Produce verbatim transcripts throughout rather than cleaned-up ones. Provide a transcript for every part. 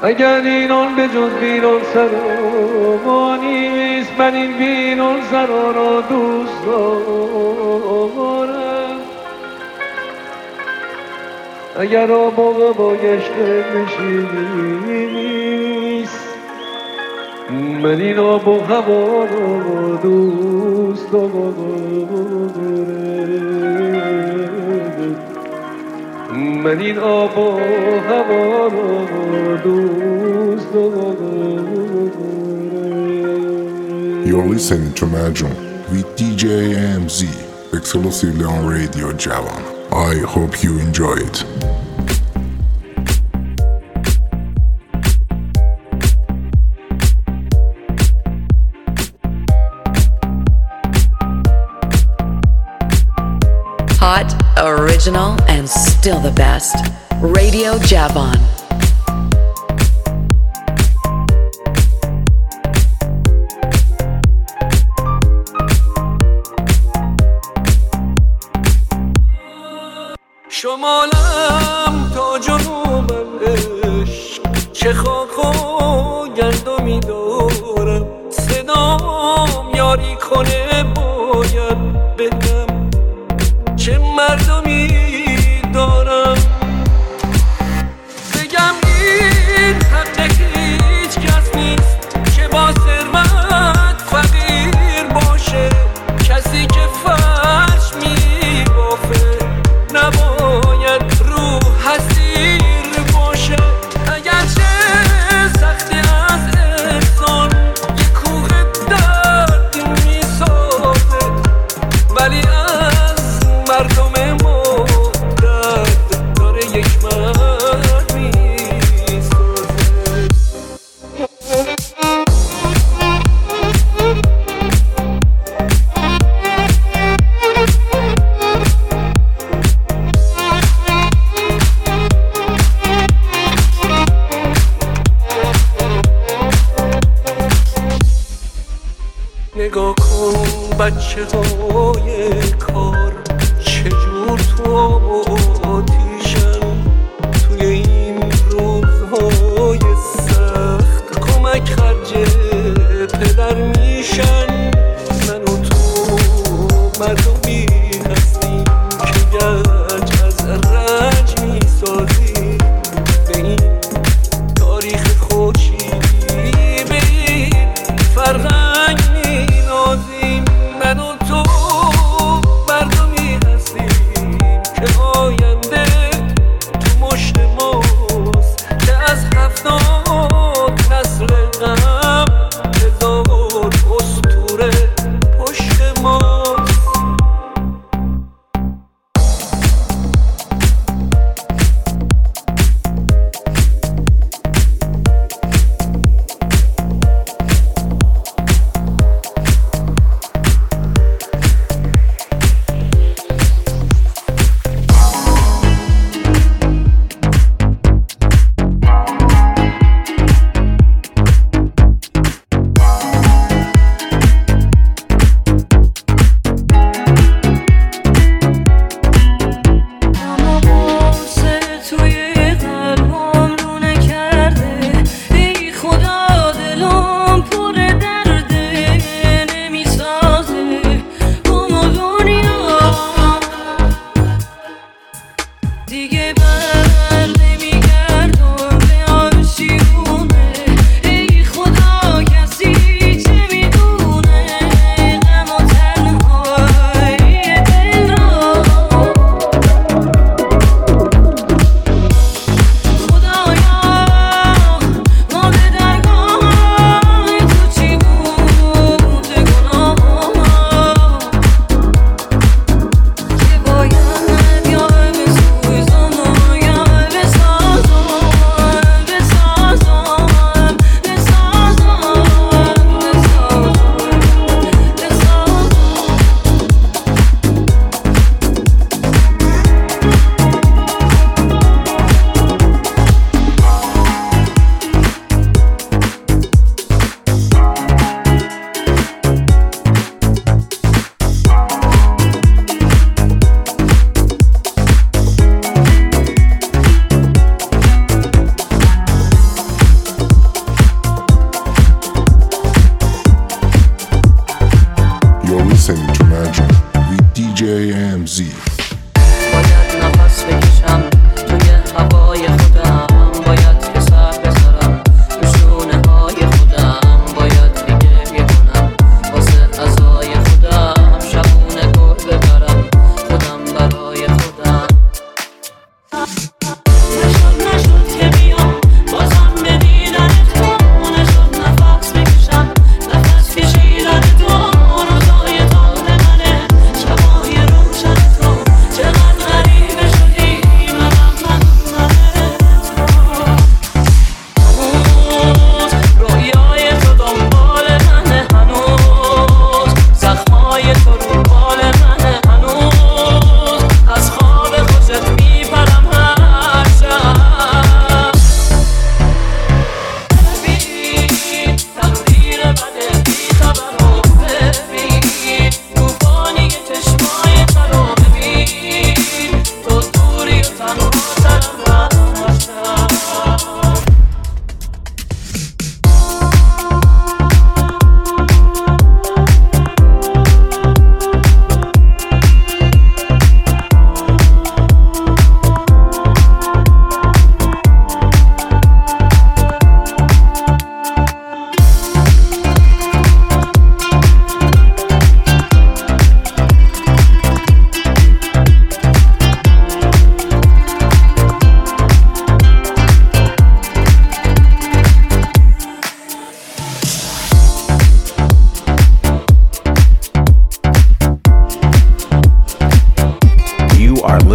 اگر اینان به جز بیرون سرا نیست، من این بیرون سرا را دوست دارم. اگر آب بایشته نشینیست، من این آب و هوا را دوست دارم. من این آب و هوا را دوست دارم. You're listening to Majum with D J M Z exclusively on Radio Javan. I hope you enjoy it. Hot, original, and still the best. Radio Javan. شمالم تا جنوبم عشق، چه خاک و گندمی دارم. صدام یاری کنه باید بگم چه مردمی دارم. بگم این حق هیچ کس نیست که با ثروت فقیر باشه. کسی که فرش میبافه نباید رو حسیر باشه. اگرچه سختی از انسان یک کوه درد میسازه، ولی از مردم ما درد داره یک مرد میسازه. نگاه کن بچه های کار چجور تو آب و آتیشن. توی این روزهای سخت کمک خرج پدر میشن. من و تو مردمی هستیم که گنج از رنج میسازیم. به این تاریخ خورشیدی به این فرهنگ مینازیم. من و تو مردمی هستیم که آینده تو مشت ماست، که از هفتاد نسل غم هزار اسطوره پشت ماست.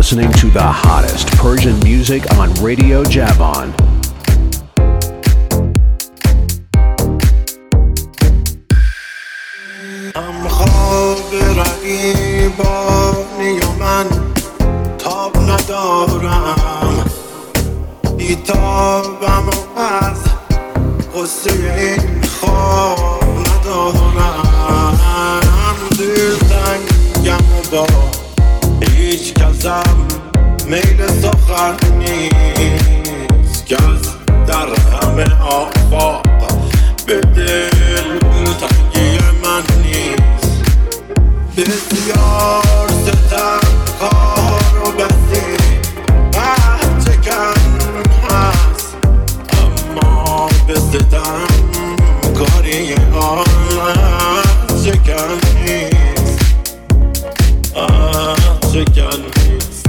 listening to the hottest Persian music on Radio Javon. ام خواب رقیبانی و من تاب ندارم، بیتابم و از غصه این خواب ندارم. دلتنگم و با هیچ کسم میل سخن نیست، کس در همه آفاق به دل تنگی من نیست. بسیار ستم کار و بسی بحث کن هست، اما به ستم کاری آن شکن نیست، آن شکن نیست.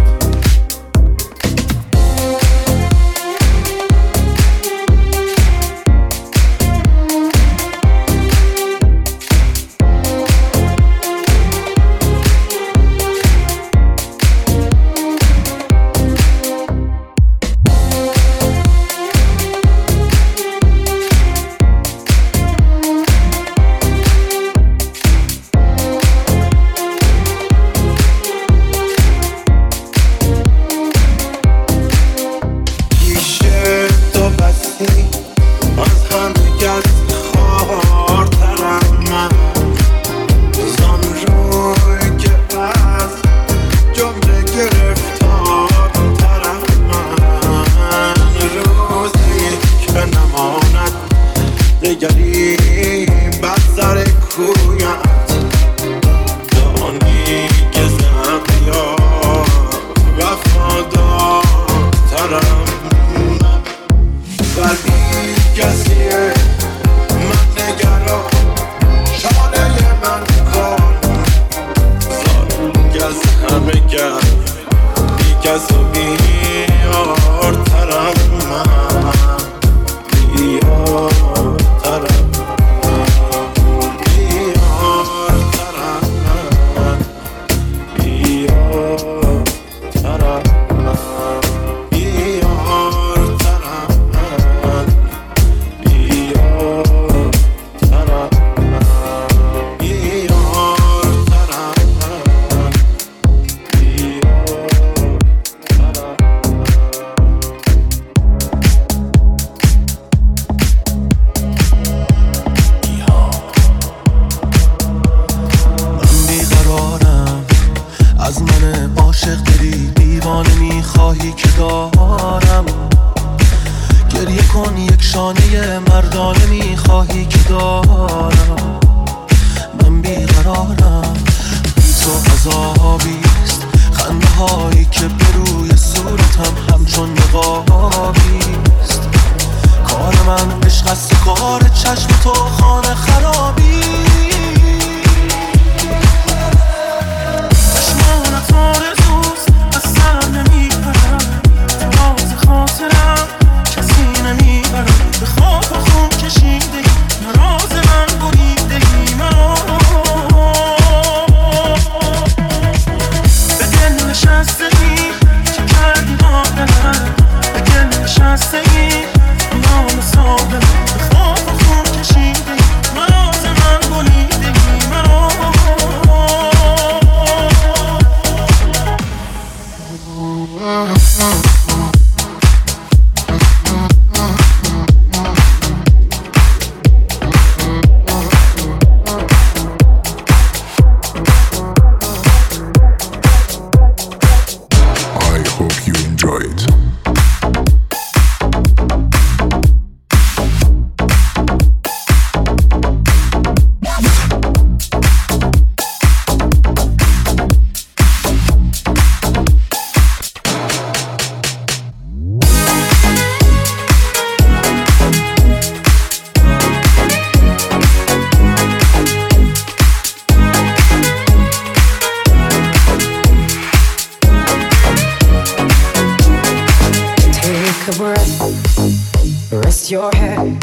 Your head,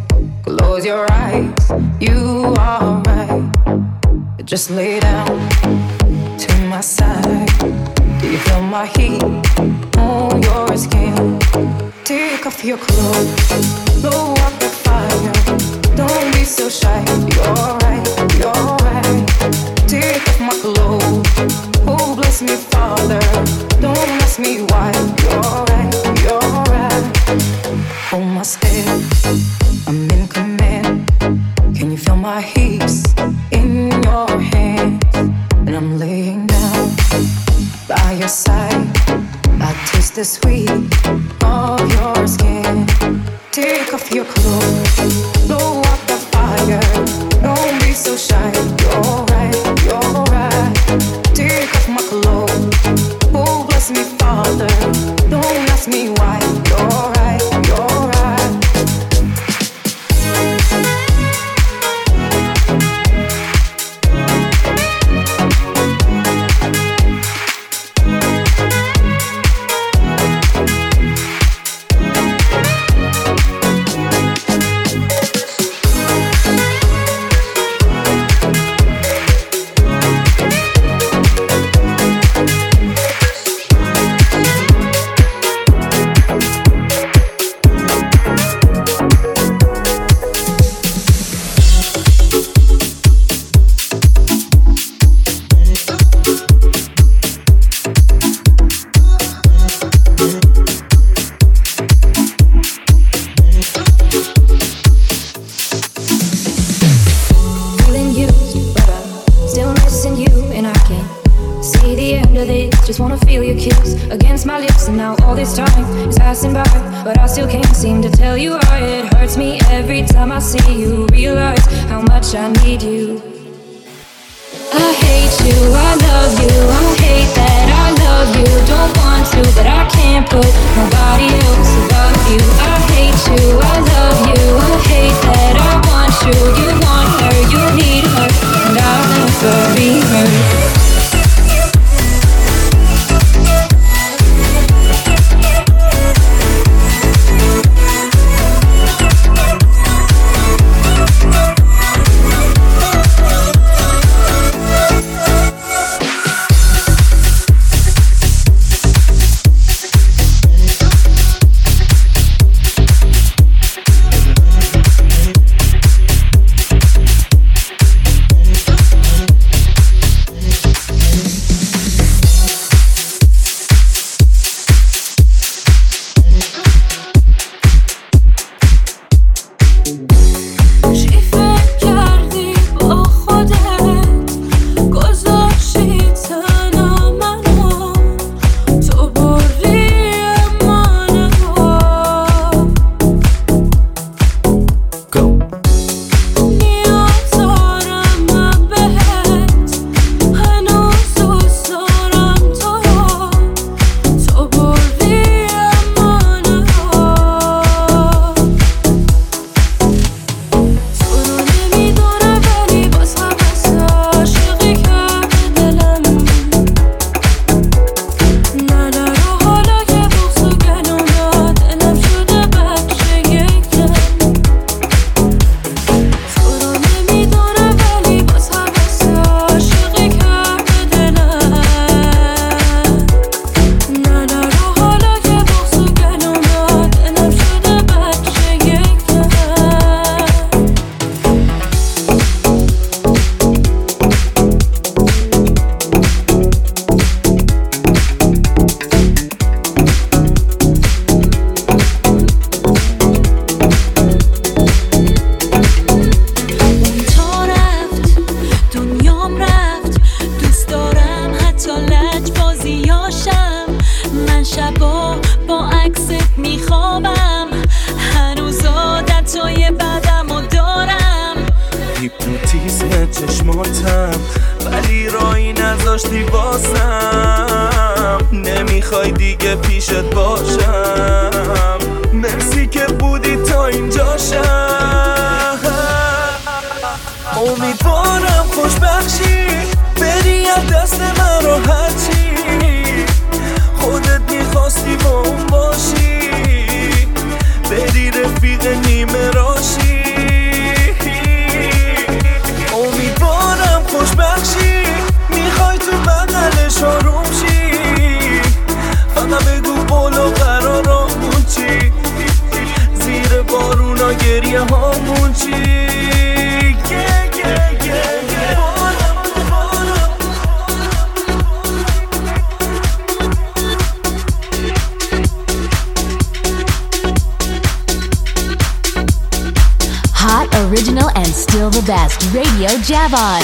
close your eyes, you are right. Just lay down to my side. Do you feel my heat on your skin? Take off your clothes, blow up the fire. Don't be so shy. You're right, you're right. Take off my clothes. Oh, bless me, Father. Don't ask me why. You're right, you're right. Hold my step, I'm in command. Can you feel my hips in your hands? And I'm laying down by your side. I taste the sweet of your skin. Take off your clothes, blow up the fire. Don't be so shy. You're right, you're right. Take off my clothes. Oh, bless me, Father. Don't ask me why. You're right, you're right. But I still can't seem to tell you why it hurts me every time I see you. Realize how much I need you. I hate you, I love you. I hate that I love you. Don't want to, but I can't put nobody else above you. I hate you, I love you. I hate that I want you. You want her, you need her, and I'll never be her. چشماتم ولی رایی نذاشتی واسم. نمیخوای دیگه پیشت باشم. مرسی که بودی تا اینجاشم. امیدوارم خوشبخشی بری از دست من راحتی. خودت میخواستی با اون باشی، بری رفیق نیمه راشی. امیدوارم خوشبخشی، میخوای تو بغلش آروم شی. یا گریه هامون چی. yeah, yeah, yeah, yeah. Hot, original, and still the best. Radio Javon.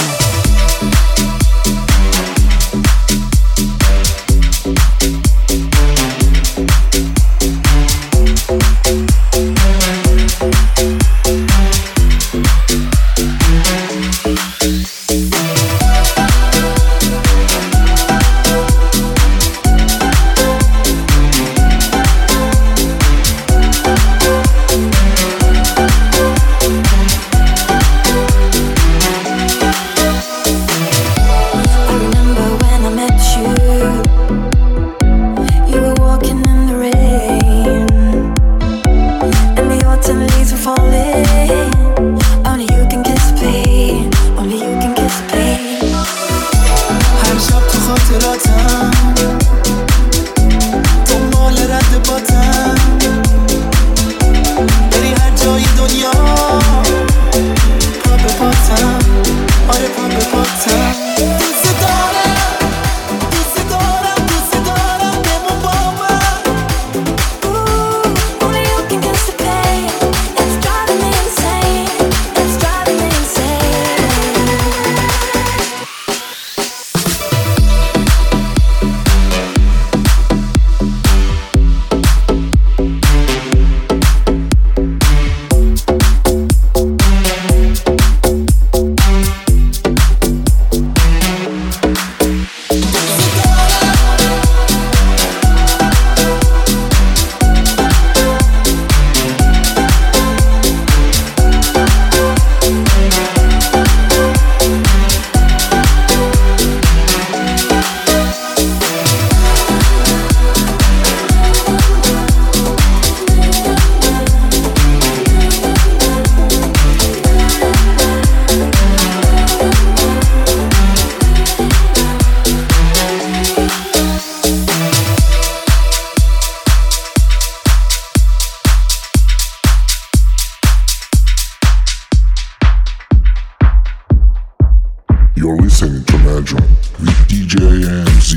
You're listening to Magic with D J M Z.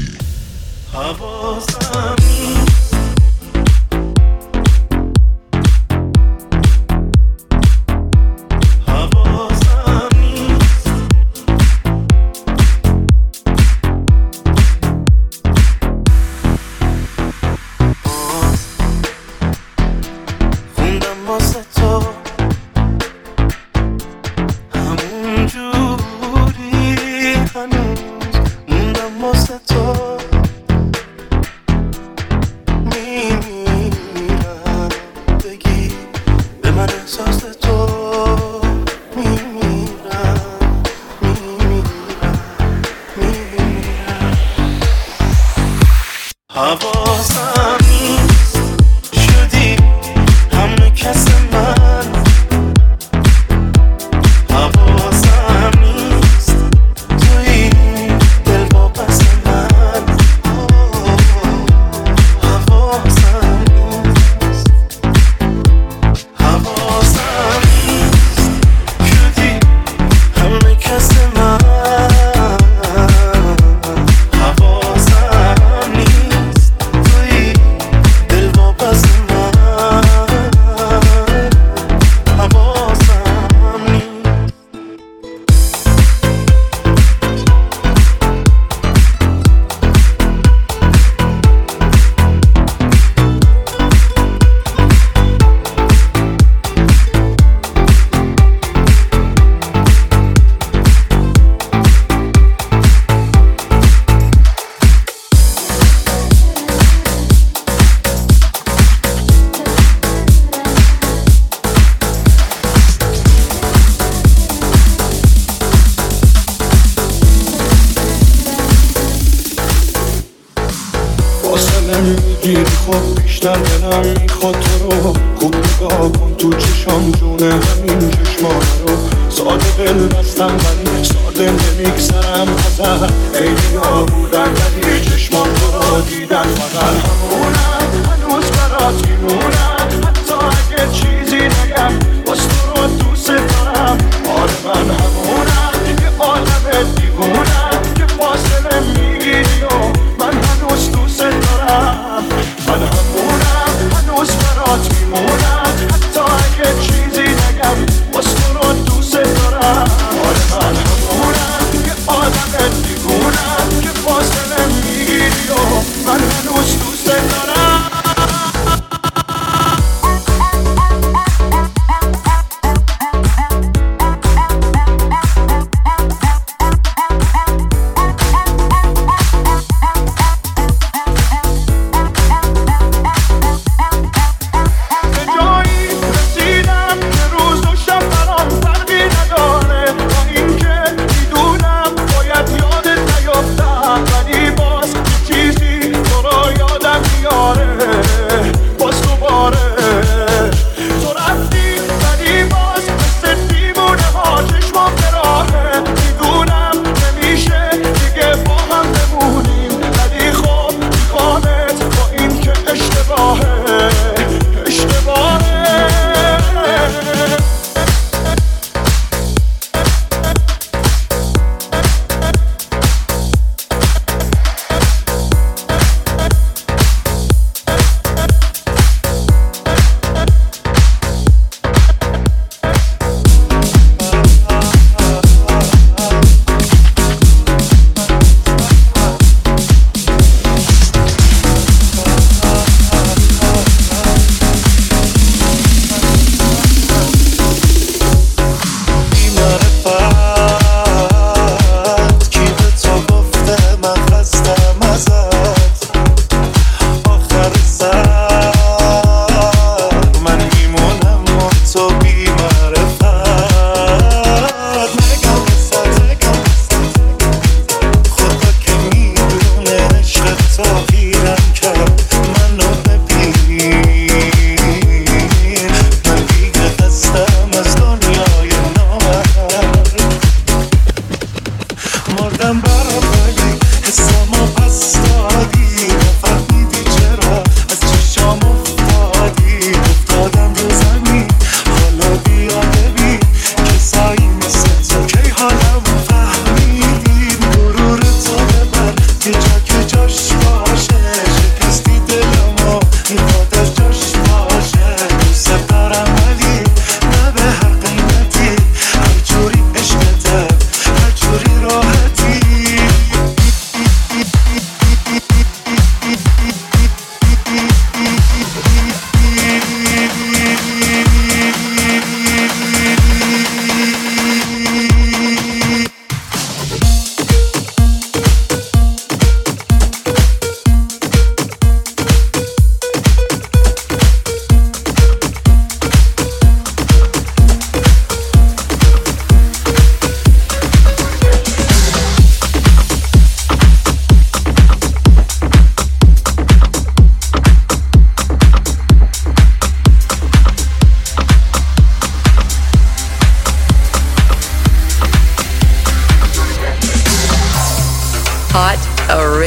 میگیری خب بیشتر دلم میخواد تو رو خوب نگاه کن تو چشام جونه همین چشمان رو ساده قل بستم ولی ساده نمیگذرم ازم خیلی ها بودن ولی چشمان تو رو دیدن فقط همونم هنوز برات میمونم حتی اگه چیزی نگم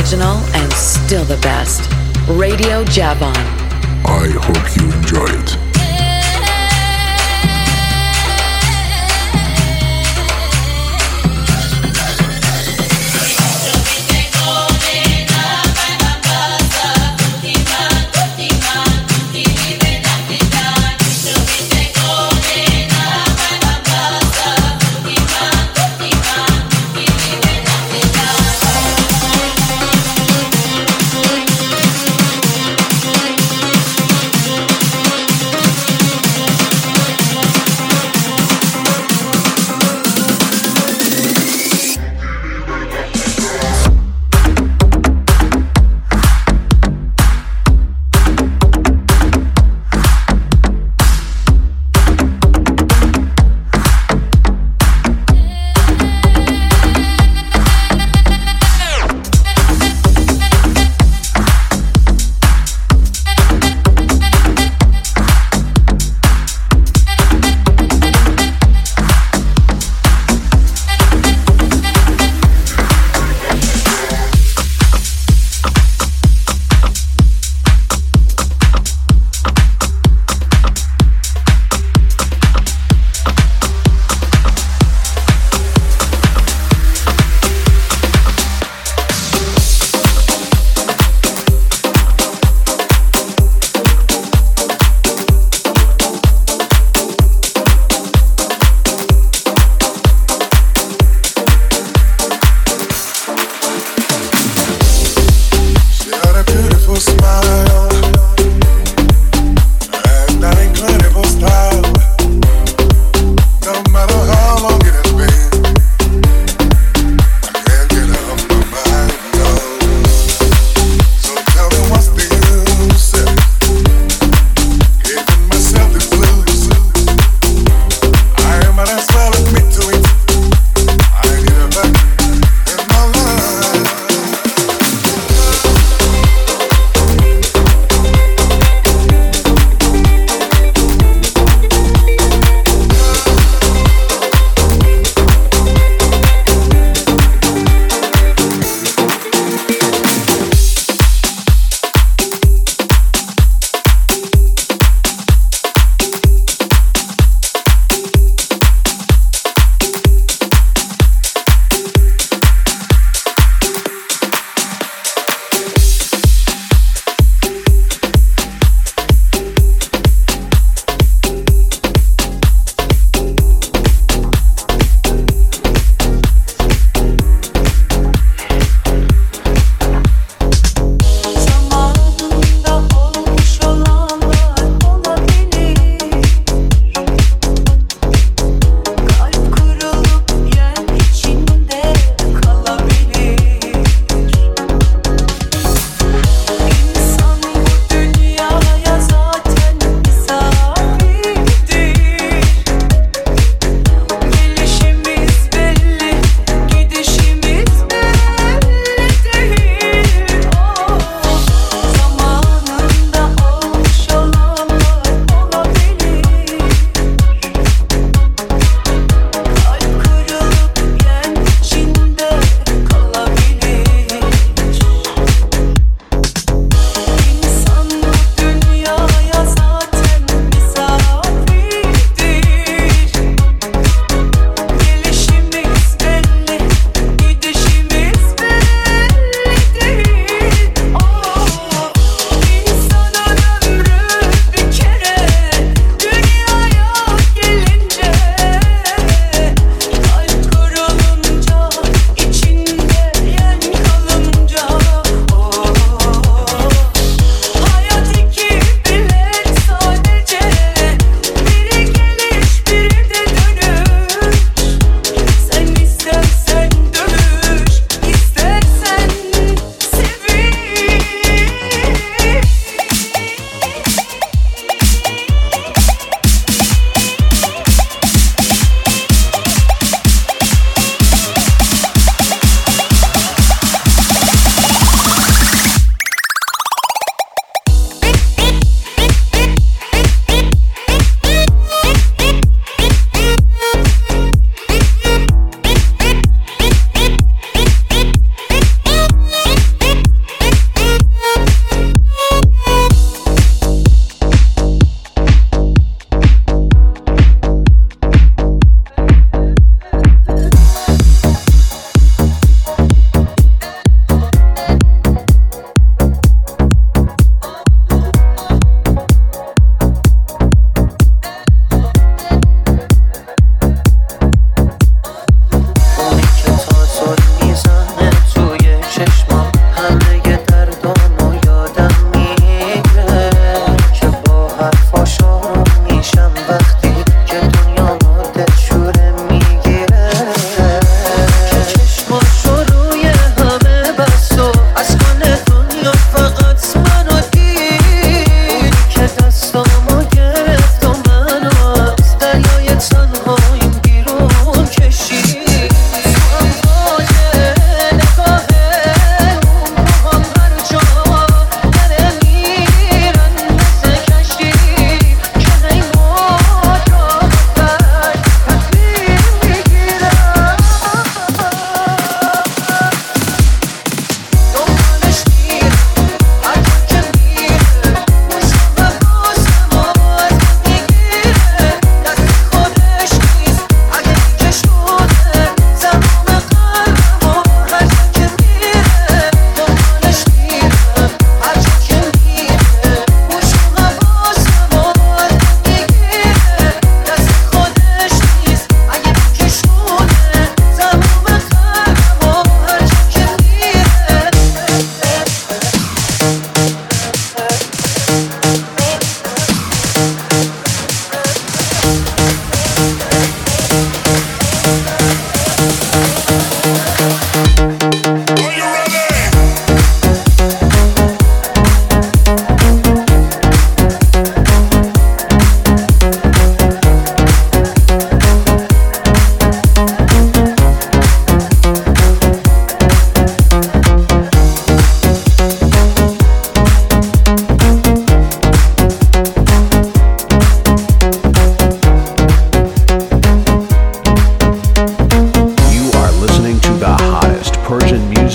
original and still the best. Radio Javon. I hope you enjoy it.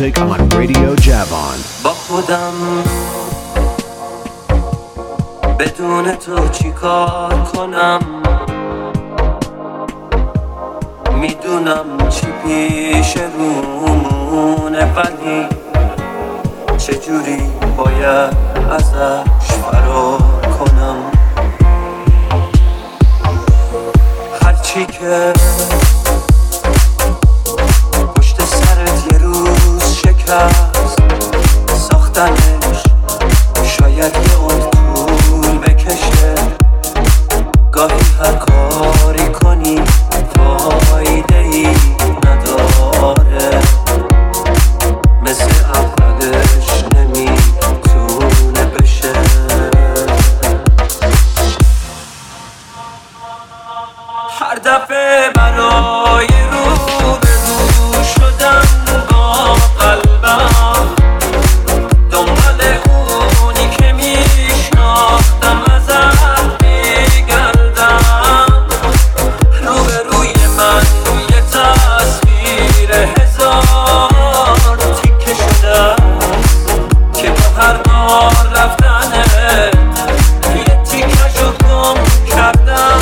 music on Radio Javon. با خودم بدون تو چی کار کنم، میدونم چی پیش رومونه، ولی چجوری باید ازش فرار کنم. هرچی که پشت سرت یه روز شکست ساختنش، شاید یه عمر طول بکشه. گاهی هر کاری کنی فایده ای نداره، مثل اولش نمیتونه بشه. هر دفعه برای رو به رو شدن با قلبم، دنبال اونی که میشناختم ازت میگردم. روبروی من یه تصویر هزار تیکه شده است که با هر بار رفتنه یه تیکشو گم کردم.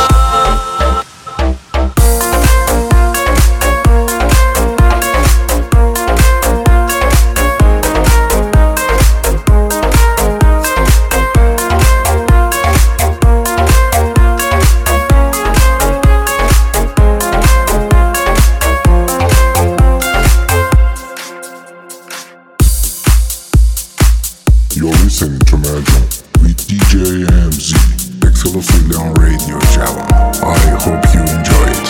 You're listening to Major with D J M Z, exclusively on Radio Javon. I hope you enjoy it.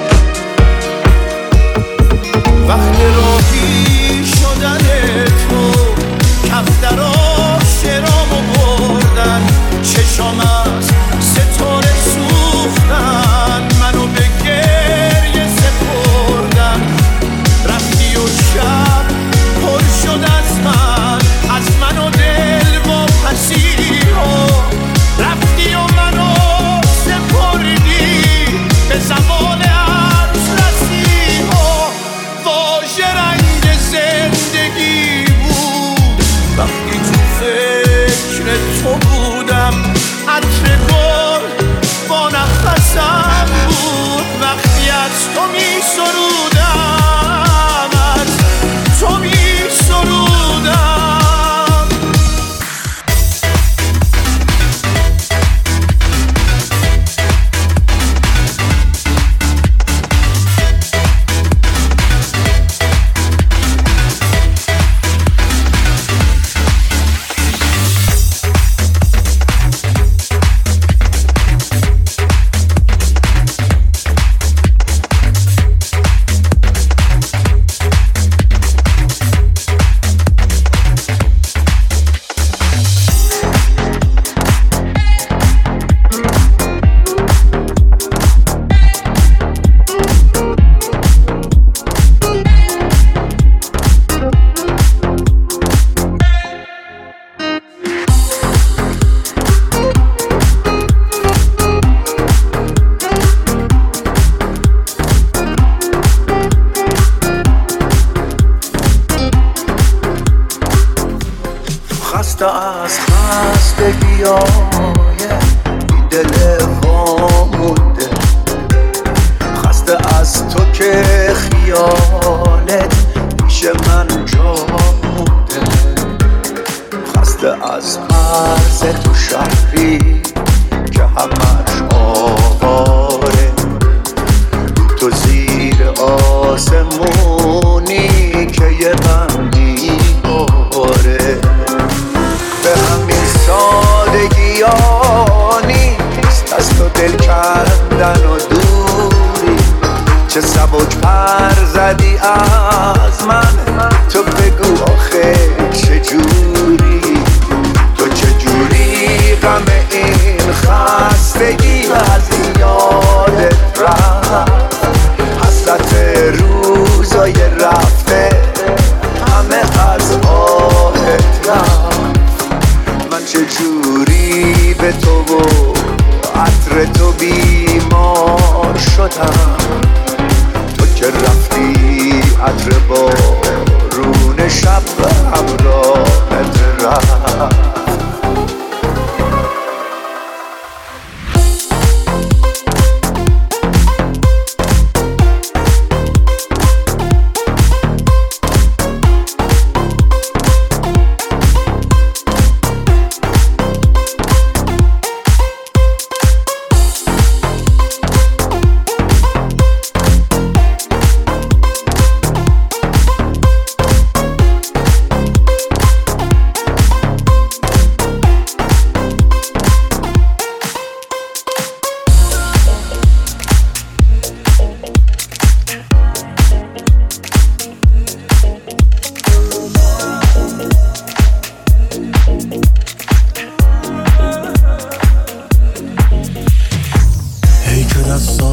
وقت راهی شدن تو کف دراش رامو بردن، چشام از ستاره سوختن، منو به گریه سپردن. رفتی و شب پر شد از من، از من و دل و پسیرها. رفتی و منو سپردی به زمان عرض رسیها. واژه رنگ زندگی بود وقتی تو فکر تو بودم. عطر گل با نفسم بود وقتی از تو می سرودم، از تو می سرودم. خسته از خستگی های این دل وامونده، خسته از تو که خیالت پیش من جا مونده، خسته از مرز تو شهری که همش آواره، تو زیر آسمونی که یه غم میباره. به همین سادگی ها نیست از تو دل کردن و دوری، چه سبک پر زدی از من، تو بگو آخه چجوری، تو چجوری غم این خستگی از یادت رفت، حسرت روزای رفته همه از آهت رفت. من چجوری به تو و عطر تو بیمار شدم، تو که رفتی عطر با رو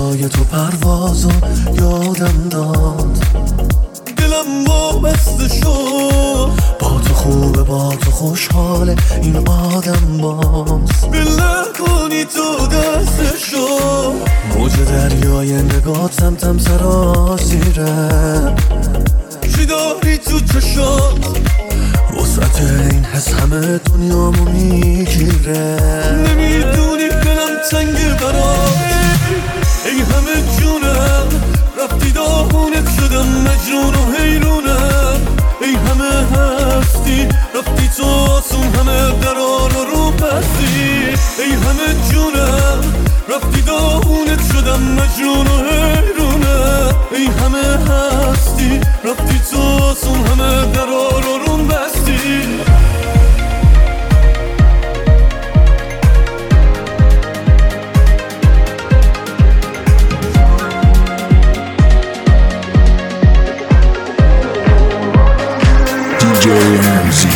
صدای تو پروازو یادم داد، دلم وابسته شد، با تو خوبه با تو خوشحاله این آدم باز، بله کنی تو دستشو، موج دریای نگاه تم تم سرازیره، چی داری تو چشات وسط این حس همه دنیامو میگیره، نمیدونی دلم تنگه برات، ای همه جونم رفتی داغونت شدم مجنون و حیرونم، ای همه هستی رفتی تو آسون همه درار رو بستی، ای همه جونم رفتی داغونت شدم مجنون و حیرونم، ای همه هستی رفتی تو آسون همه درار رو بستی. D J M Z.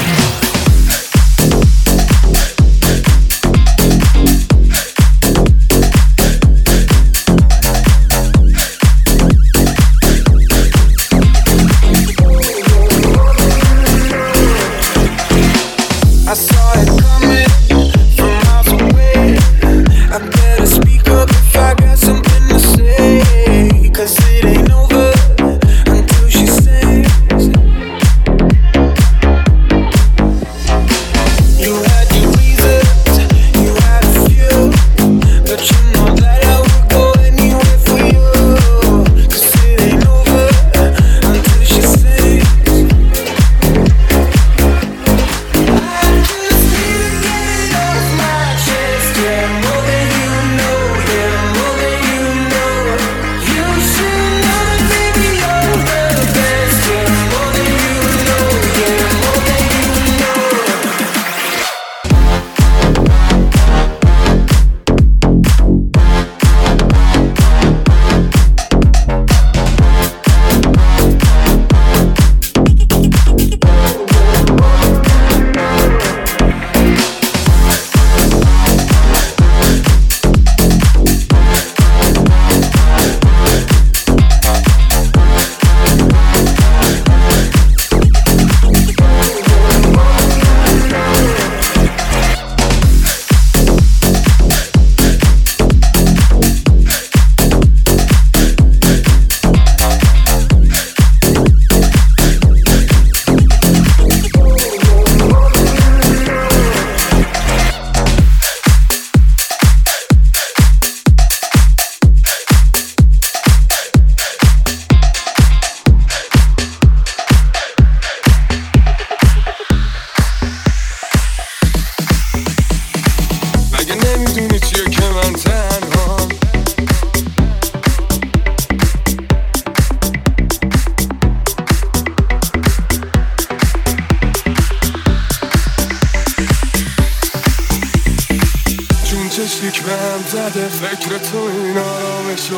چشیک به هم زده فکر تو این آرامشو،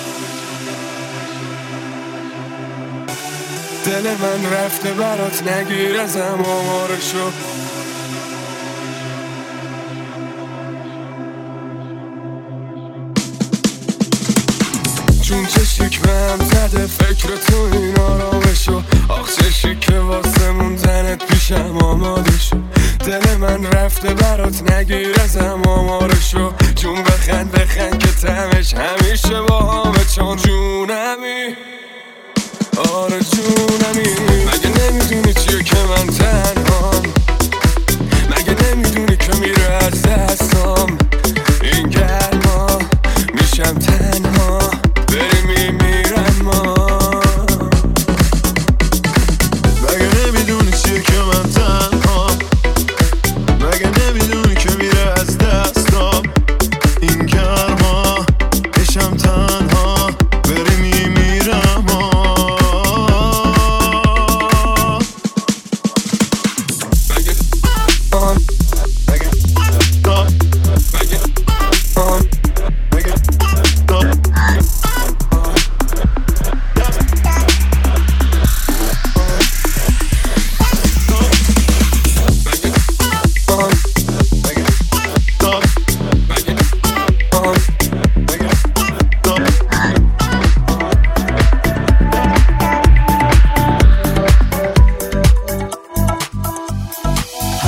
دل من رفته برات نگیر ازم آمارشو، چون چشیک به هم زده فکر تو این آرامشو، آخ چشی که واسه موندنت پیشم آماده شو، دل من رفته برات نگیر ازم آمارشو، چون بخند بخند که تمش همیشه با همه، چون جونمی آره جونمی، مگه نمیدونی چیه که من تنهام، مگه نمیدونی که میره از دستام این گرما، میشم تنها بری میمیرم ما، مگه نمیدونی چیه که من تنهام، مگه نمیدونی که میره از دستام این گرما، میشم تنها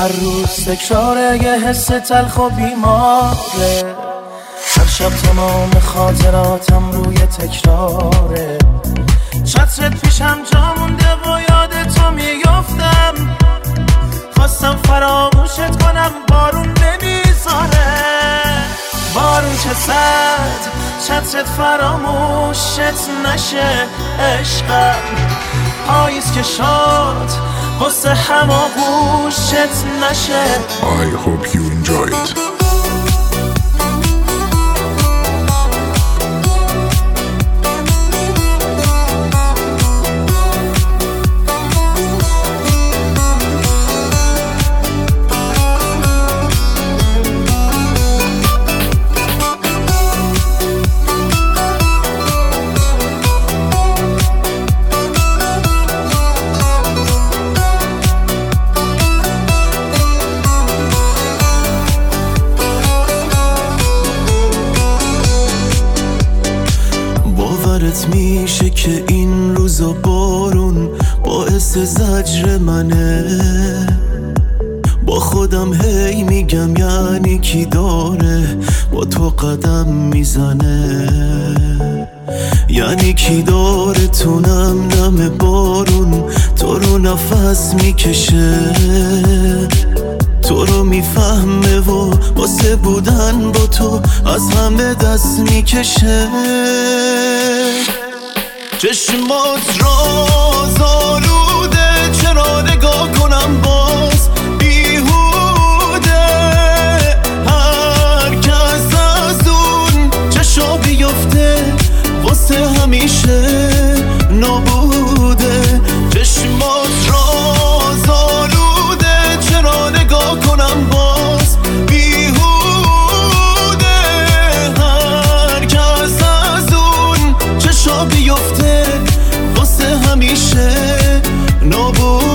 هر روز تکراره یه حس تلخ و بیماره، هر شب تمام خاطراتم روی تکراره. چترت پیشم جا مونده و یاد تو میافتم، خواستم فراموشت کنم بارون نمیذاره. بارون که زد چترت فراموشت نشه عشقم، پاییز که شد واسه هماغوشت نشه. I hope you enjoyed. میشه که این روزا بارون باعث زجر منه، با خودم هی میگم یعنی کی داره با تو قدم میزنه، یعنی کی داره تو نم نم بارون تو رو نفس میکشه، تو رو میفهمه و واسه بودن با تو از همه دست میکشه. چشمات راز آلوده، چرا نگاه کنم باز بیهوده، هر کس از اون چشا بیفته واسه همیشه نابوده. چشمات راز آلوده، چرا نگاه کنم باز بیهوده، هر کس از اون چشا بیفته واسه همیشه نابوده.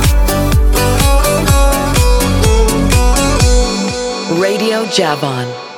Radio Javon.